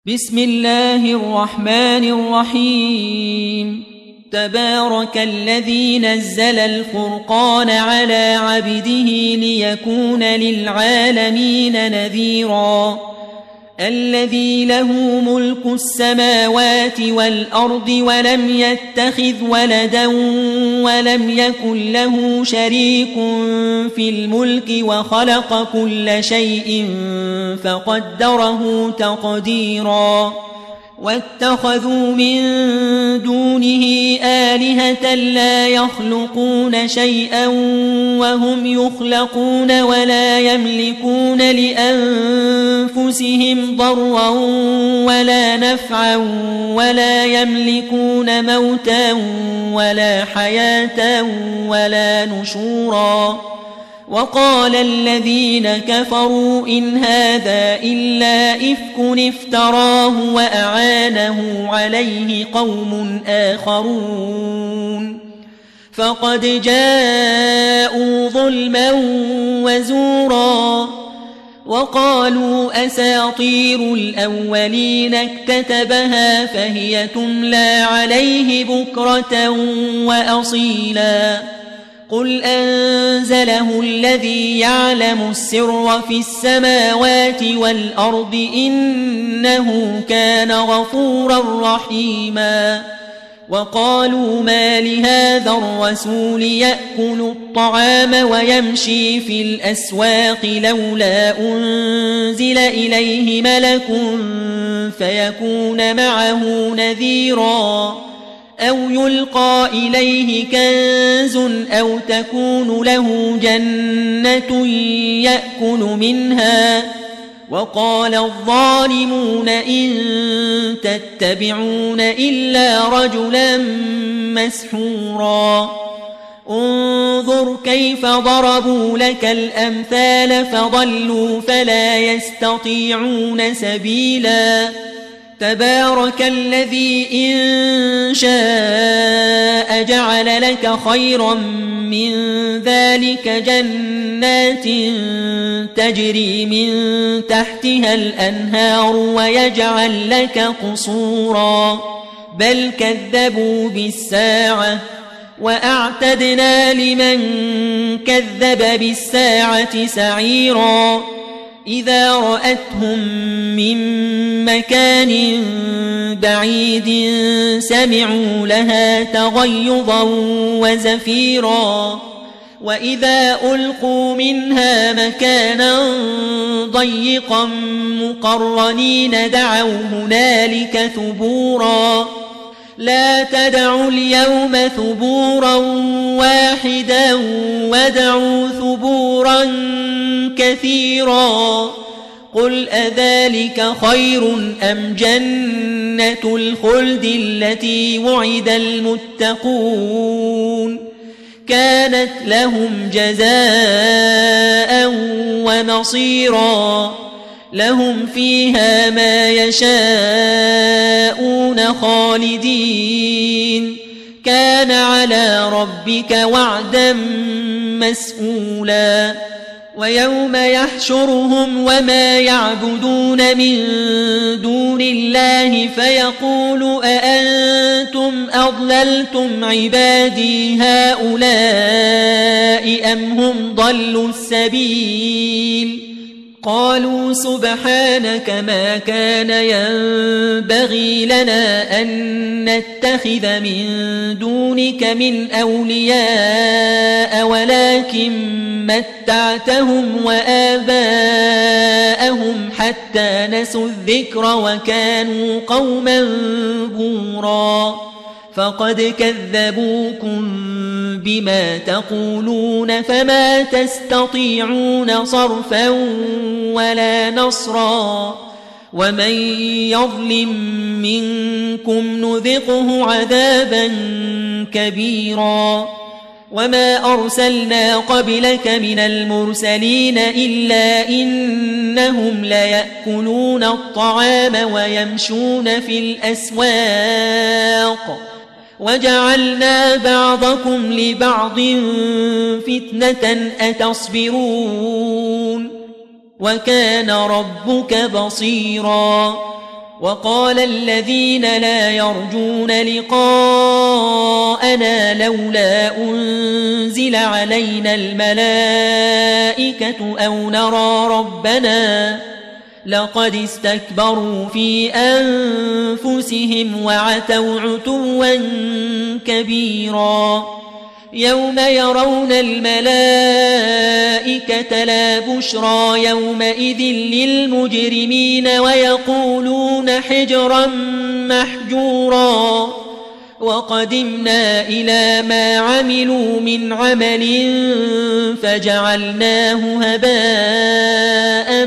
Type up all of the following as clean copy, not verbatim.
بسم الله الرحمن الرحيم. تبارك الذي نزل الفرقان على عبده ليكون للعالمين نذيرا. الذي له ملك السماوات والأرض ولم يتخذ ولدا ولم يكن له شريك في الملك وخلق كل شيء فقدره تقديرا. واتخذوا من دونه آلهة لا يخلقون شيئا وهم يخلقون ولا يملكون لأنفسهم ضرا ولا نفعا ولا يملكون موتا ولا حياة ولا نشورا. وقال الذين كفروا إن هذا إلا إفك افتراه وأعانه عليه قوم آخرون فقد جاءوا ظلما وزورا. وقالوا أساطير الأولين اكتتبها فهي تملى عليه بكرة وأصيلا. قل أنزله الذي يعلم السر في السماوات والأرض إنه كان غفورا رحيما. وقالوا ما لهذا الرسول يأكل الطعام ويمشي في الأسواق لولا أنزل إليه ملك فيكون معه نذيرا أو يلقى إليه كنز أو تكون له جنة يأكل منها. وقال الظالمون إن تتبعون إلا رجلا مسحورا. انظر كيف ضربوا لك الأمثال فضلوا فلا يستطيعون سبيلا. تبارك الذي إن شاء جعل لك خيرا من ذلك جنات تجري من تحتها الأنهار ويجعل لك قصورا بل كذبوا بالساعة وأعتدنا لمن كذب بالساعة سعيرا. إذا رأتهم من مكان بعيد سمعوا لها تغيظا وزفيرا. وإذا ألقوا منها مكانا ضيقا مقرنين دعوا هنالك ثبورا. لا تدعوا اليوم ثبورا واحدا وادعوا ثبورا كثيرا. قل أذلك خير أم جنة الخلد التي وعد المتقون كانت لهم جزاء ومصيرا. لهم فيها ما يشاءون خالدين كان على ربك وعدا مسئولا. ويوم يحشرهم وما يعبدون من دون الله فيقول أأنتم أضللتم عبادي هؤلاء أم هم ضلوا السبيل. قالوا سبحانك ما كان ينبغي لنا أن نتخذ من دونك من أولياء ولكن متعتهم وآباءهم حتى نسوا الذكر وكانوا قوما بورا. فقد كذبوكم بما تقولون فما تستطيعون صرفا ولا نصرا. ومن يظلم منكم نذقه عذابا كبيرا. وما أرسلنا قبلك من المرسلين إلا إنهم ليأكلون الطعام ويمشون في الأسواق وجعلنا بعضكم لبعض فتنة أتصبرون وكان ربك بصيرا. وقال الذين لا يرجون لقاءنا لولا أنزل علينا الملائكة أو نرى ربنا لقد استكبروا في أنفسهم وعتوا عتوا كبيرا يوم يرون الملائكة لا بشرى يومئذ للمجرمين ويقولون حجرا محجورا وقدمنا إلى ما عملوا من عمل فجعلناه هباء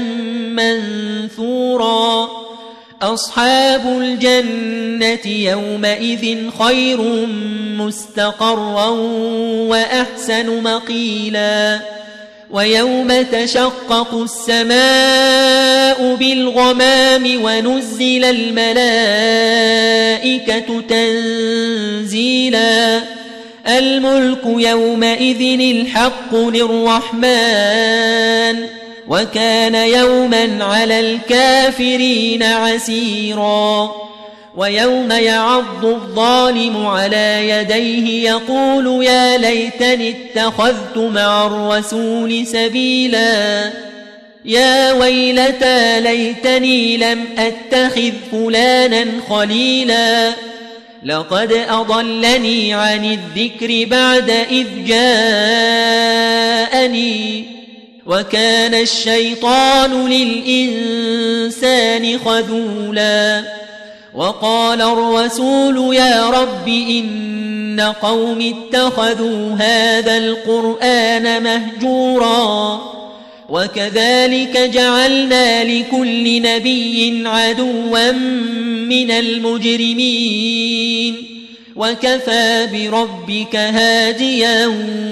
منثورا أصحاب الجنة يومئذ خير مستقرا وأحسن مقيلا ويوم تشقق السماء بالغمام ونزل الملائكة تنزيلا الملك يومئذ الحق للرحمن وكان يوما على الكافرين عسيرا ويوم يعض الظالم على يديه يقول يا ليتني اتخذت مع الرسول سبيلا يا ويلتى ليتني لم أتخذ فلانا خليلا لقد أضلني عن الذكر بعد إذ جاءني وكان الشيطان للإنسان خذولا وقال الرسول يا رب إن قوم اتخذوا هذا القرآن مهجورا وكذلك جعلنا لكل نبي عدوا من المجرمين وكفى بربك هاديا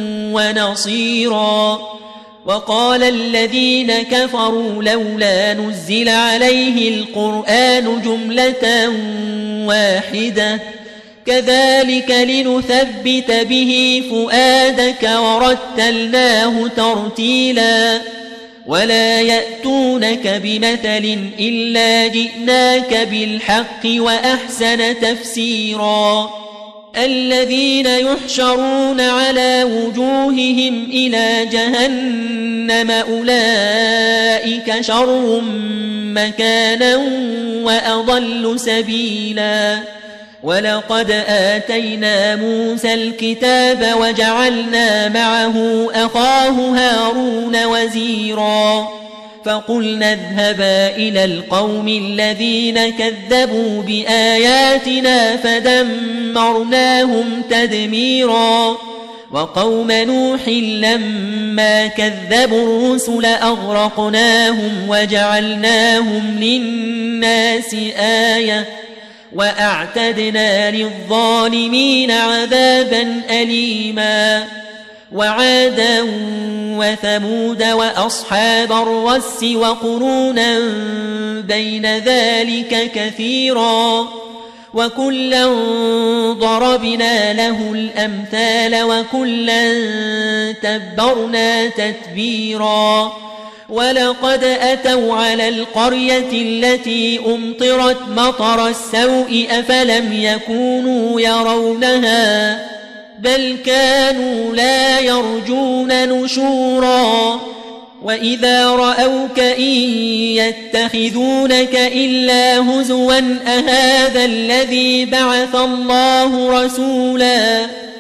ونصيرا وقال الذين كفروا لولا نزل عليه القرآن جملة واحدة كذلك لنثبت به فؤادك ورتلناه ترتيلا ولا يأتونك بمثل إلا جئناك بالحق وأحسن تفسيرا الذين يحشرون على وجوههم إلى جهنم أولئك شر مكانا وأضل سبيلا ولقد آتينا موسى الكتاب وجعلنا معه أخاه هارون وزيرا فقلنا اذهبا إلى القوم الذين كذبوا بآياتنا فدمرناهم تدميرا وقوم نوح لما كذبوا الرسل أغرقناهم وجعلناهم للناس آية وأعتدنا للظالمين عذابا أليما وعادا وثمود وأصحاب الرس وقرونا بين ذلك كثيرا وكلا ضربنا له الأمثال وكلا تبرنا تتبيرا ولقد أتوا على القرية التي أمطرت مطر السوء أفلم يكونوا يرونها بل كانوا لا يرجون نشورا وإذا رأوك إن يتخذونك إلا هزوا أهذا الذي بعث الله رسولا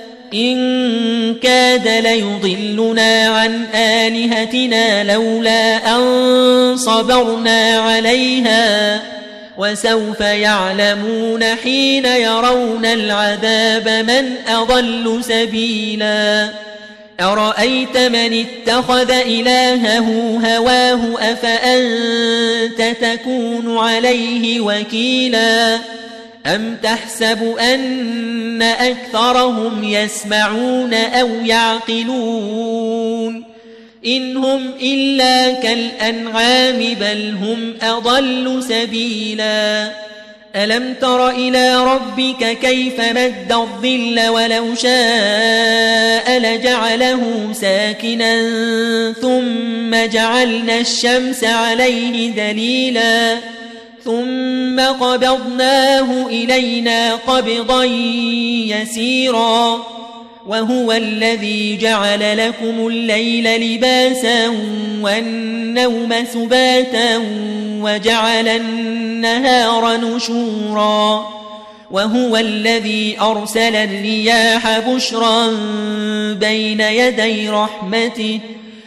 إن كاد ليضلنا عن آلهتنا لولا أن صبرنا عليها وسوف يعلمون حين يرون العذاب من أضل سبيلا أرأيت من اتخذ إلهه هواه أفأنت تكون عليه وكيلا أم تحسب أن أكثرهم يسمعون أو يعقلون إن هم إلا كالأنعام بل هم أضل سبيلا ألم تر إلى ربك كيف مد الظل ولو شاء لجعله ساكنا ثم جعلنا الشمس عليه دليلا ثم قبضناه إلينا قبضا يسيرا وهو الذي جعل لكم الليل لباسا والنوم سباتا وجعل النهار نشورا وهو الذي أرسل الرياح بشرا بين يدي رحمته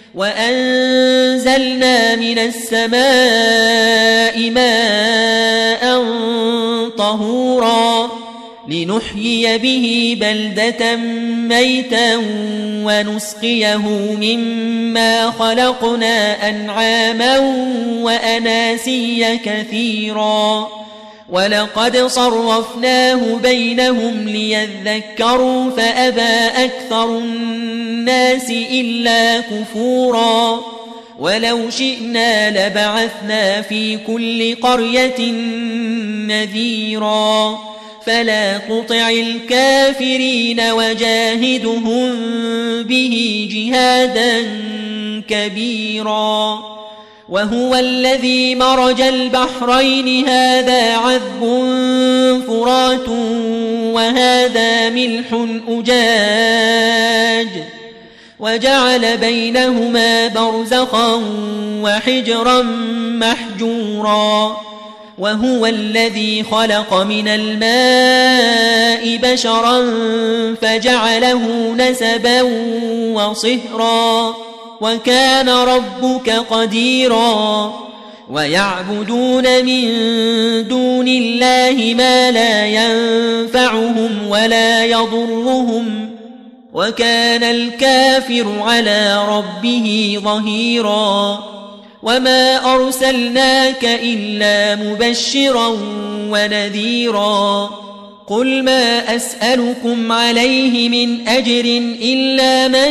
وأنزلنا من السماء ماء طهورا لنحيي به بلدة ميتا ونسقيه مما خلقنا أنعاما وأناسيا كثيرا ولقد صرفناه بينهم ليذكروا فأبى أكثر الناس إلا كفورا ولو شئنا لبعثنا في كل قرية نذيرا فلا تطع الكافرين وجاهدهم به جهادا كبيرا وهو الذي مرج البحرين هذا عذب فرات وهذا ملح أجاج وجعل بينهما برزخا وحجرا محجورا وهو الذي خلق من الماء بشرا فجعله نسبا وصهرا وكان ربك قديرا ويعبدون من دون الله ما لا ينفعهم ولا يضرهم وكان الكافر على ربه ظهيرا وما أرسلناك إلا مبشرا ونذيرا قل ما أسألكم عليه من أجر إلا من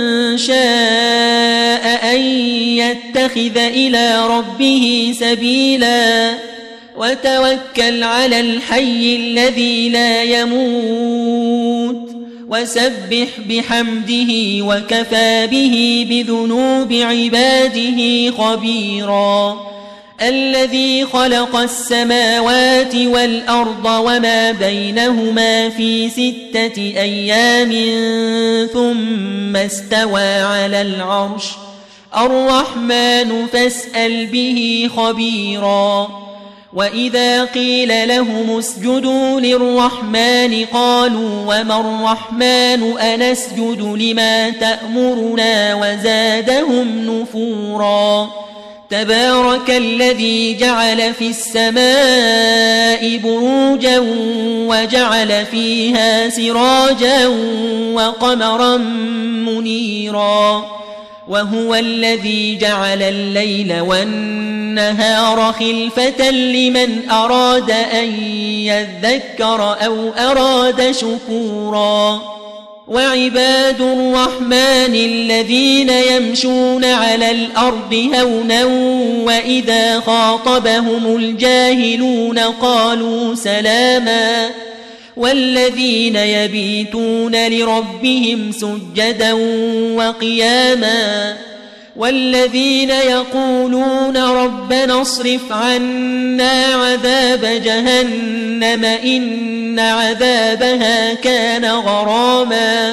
شاء أن يتخذ إلى ربه سبيلا وتوكل على الحي الذي لا يموت وسبح بحمده وكفى به بذنوب عباده خبيرا الذي خلق السماوات والأرض وما بينهما في 6 أيام ثم استوى على العرش الرحمن فاسأل به خبيرا وإذا قيل لهم اسجدوا للرحمن قالوا وما الرحمن أنسجد لما تأمرنا وزادهم نفورا تبارك الذي جعل في السماء بروجا وجعل فيها سراجا وقمرا منيرا وهو الذي جعل الليل والنهار خلفة لمن أراد أن يذكر أو أراد شكورا وعباد الرحمن الذين يمشون على الأرض هونا وإذا خاطبهم الجاهلون قالوا سلاما والذين يبيتون لربهم سجدا وقياما والذين يقولون ربنا اصرف عنا عذاب جهنم إن عذابها كان غراما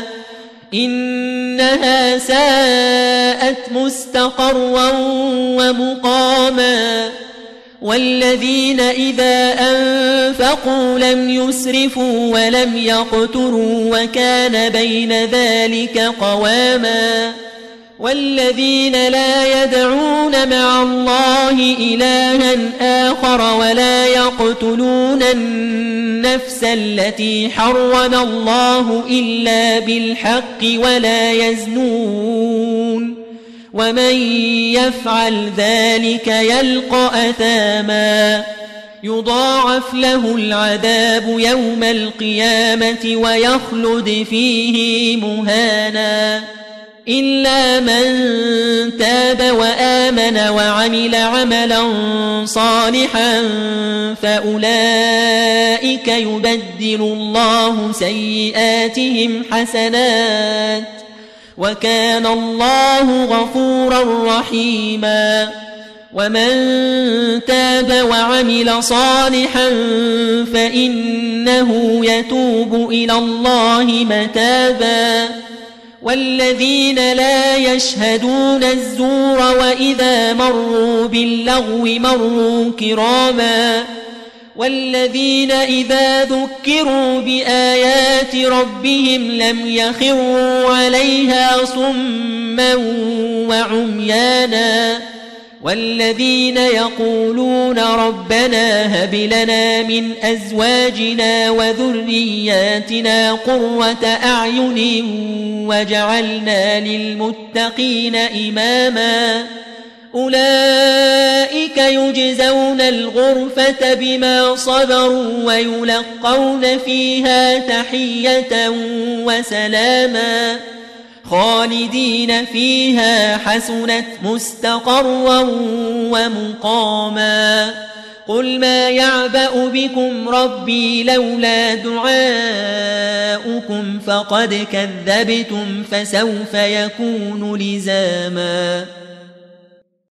إنها ساءت مستقرا ومقاما والذين إذا أنفقوا لم يسرفوا ولم يقتروا وكان بين ذلك قواما والذين لا يدعون مع الله إلها آخر ولا يقتلون النفس التي حرم الله إلا بالحق ولا يزنون ومن يفعل ذلك يلقى أثاما يضاعف له العذاب يوم القيامة ويخلد فيه مهانا إلا من تاب وآمن وعمل عملا صالحا فأولئك يبدل الله سيئاتهم حسنات وكان الله غفورا رحيما ومن تاب وعمل صالحا فإنه يتوب إلى الله متابا والذين لا يشهدون الزور وإذا مروا باللغو مروا كراما والذين إذا ذكروا بآيات ربهم لم يخروا عليها صما وعميانا والذين يقولون ربنا هب لنا من أزواجنا وذرياتنا قرة أعين وجعلنا للمتقين إماما أولئك يجزون الغرفة بما صبروا ويلقون فيها تحية وسلاما خالدين فيها حسنت مستقرا ومقاما قل ما يعبأ بكم ربي لولا دعاؤكم فقد كذبتم فسوف يكون لزاما